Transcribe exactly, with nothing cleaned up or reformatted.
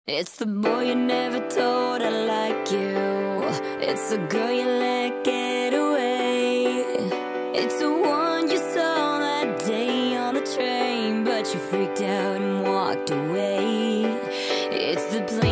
It's the boy you never told I like you. It's the girl you let get away. It's the one you saw that day on the train, but you freaked out and walked away. It's the